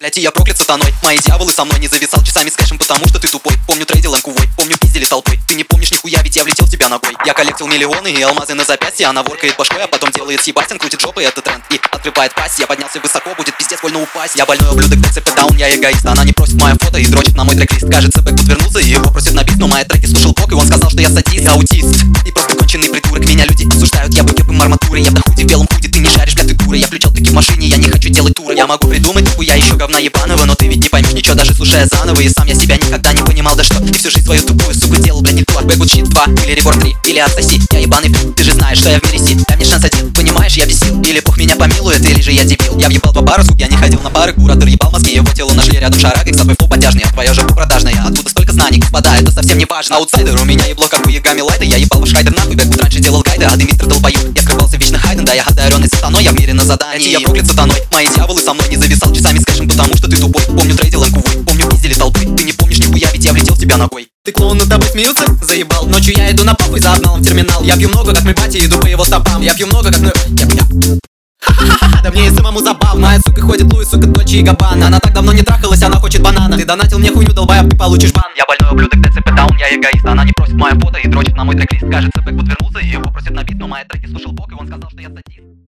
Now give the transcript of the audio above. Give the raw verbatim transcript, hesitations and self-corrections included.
Блять, и я проклят сатаной. Мои дьяволы со мной не зависал часами с кэшем, потому что ты тупой. Помню трейдил энкувой, помню пиздили толпой. Ты не помнишь нихуя, ведь я влетел в тебя ногой. Я коллектил миллионы и алмазы на запястье. Она воркает башкой, а потом делает съебасин, крутит жопой, это тренд. И открывает пасть, я поднялся высоко, будет пиздец больно упасть. Я больной ублюдок, ДЦП даун, я эгоист. Она не просит мое фото и дрочит на мой трек-лист. Кажется, бэк тут вернулся и его просит на бит. Но мои треки слушал Бог, и он сказал, что я садист и аутист. И просто конченый придурок, меня люди осуждают. Я бы кепым арматурой, я в доходе в белом худе. Ты не шаришь, бля, ты дура. Я включал таки в машине, я не хочу делать туры. Я могу придумать, я еще говна ебаного, но ты ведь не поймешь ничего, даже слушая заново. И сам я себя никогда не понимал, да что ты всю жизнь свою тупую суку делал, блядь, никто. Бэкут щит два, или ребор три, или отсоси. Я ебаный фиг, ты же знаешь, что я в мире си. Дай мне шанс один, понимаешь, я бесил. Или Бог меня помилует, или же я дебил. Я въебал по бару, сук, я не ходил на бары. Куратор ебал мозги, его тело нашли рядом шарак. И с тобой флоу потяжный, а твоя жопа продажная. Откуда столько знаний, господа, это совсем не важно. Аутсайдер, у меня ебло, как у Ягами Лайда. Я ебал ваш хайдер нахуй, Бэкут раньше делал гайды, а ты мистер долбоёб. Я скрывался вечно хайден, да я одаренный сатаной, я в мире на задании. Я проклят сатаной, мои дьяволы со мной не зависал часами с кэшем, потому что ты тупой. Помню трейдил энкувой, помню пиздили толпой. Ты не помнишь нихуя, ведь я влетел в тебя ногой. Ты клоун, над тобой смеются? Заебал. Ночью я иду на похуй за обналом в терминал. Я пью много, как мой батя, иду по его стопам. Я пью много, как мой... Я, я. Ха-ха-ха, да мне и самому забавно. Моя сука ходит Луи, сука, Дольче и Габбана. Она так давно не трахалась, она хочет банана. Ты донатил мне хуйню, долбоеб, ты получишь бан. Я больной ублюдок, ДЦП даун, я эгоист. Она не просит мое фото и дрочит на мой трек-лист. Кажется, Бэкут вернулся и его просит на бит. Но мои треки слушал Бог, и он сказал, что я садист.